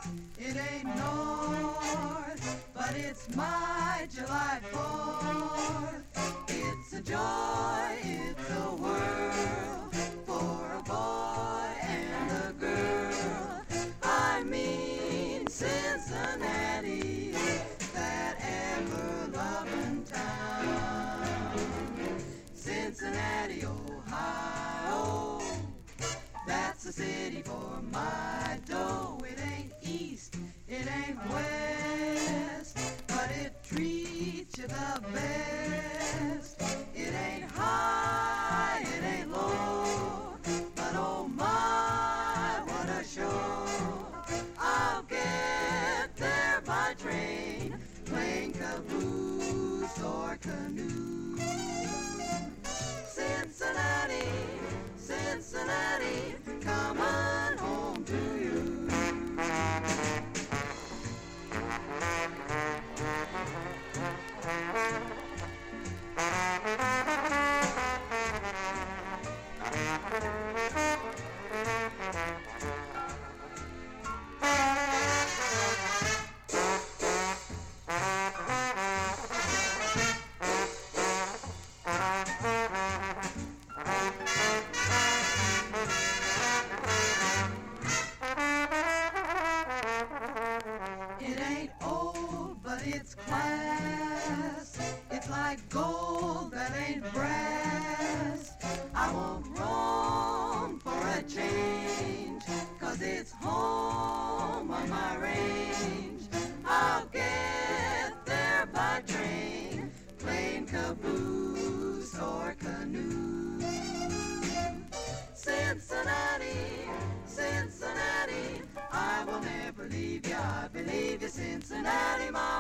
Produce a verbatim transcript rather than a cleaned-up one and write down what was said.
it ain't north, but it's my July fourth. It's a joy, it's a whirl for a boy and a girl. I mean Cincinnati, that ever-loving town. Cincinnati, Ohio, that's the city for my dough. It ain't east, it ain't west, but it treats you the best. It ain't high, it ain't low, but oh my, what a show. I'll get there by train, playing caboose or canoe. Cincinnati, Cincinnati, coming home to you. It ain't old, but it's class. It's like gold that ain't brass. I won't roam for a change, 'cause it's home on my range. I'll get there by train, playing caboose or canoe. Cincinnati, Cincinnati, I will never leave you. I believe you, Cincinnati, my